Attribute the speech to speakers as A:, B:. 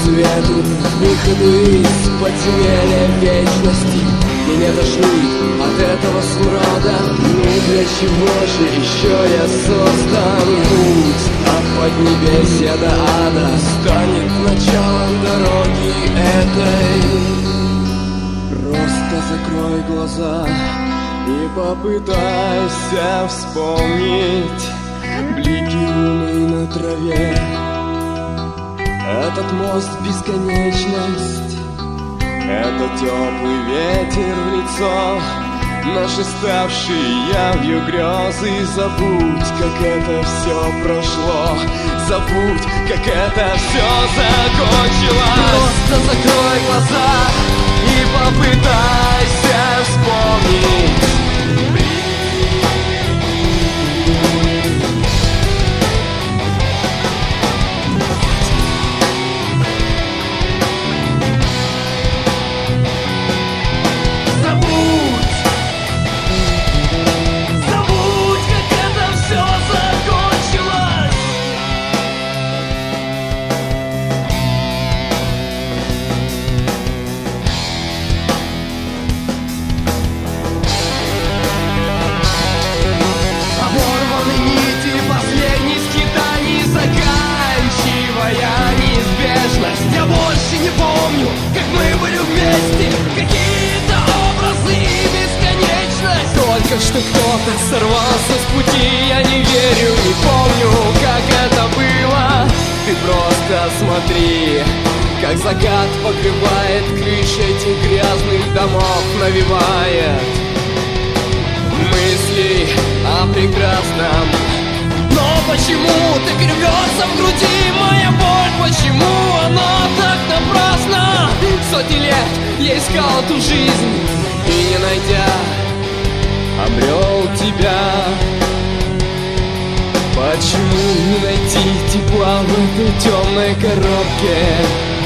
A: свету, выходу из подземелья вечности. Меня тошнит от этого смрада. Ну для чего же еще я создан? Путь от поднебесья до ада станет началом дороги этой. Просто закрой глаза и попытайся вспомнить блики луны на траве. Этот мост в бесконечность, это теплый ветер в лицо, наши ставшие явью грезы. Забудь, как это все прошло, забудь, как это все закончилось. Просто закрой глаза и попытайся вспомнить. Я больше не помню, как мы были вместе. Какие-то образы и бесконечность. Только что кто-то сорвался с пути. Я не верю, не помню, как это было. Ты просто смотри, как закат покрывает крыши этих грязных домов, навевает мысли о прекрасном. Но почему так рвется в груди моя боль? Почему она так напрасно? Сотни лет я искал эту жизнь и, не найдя, обрел тебя. Почему не найти тепла в этой темной коробке?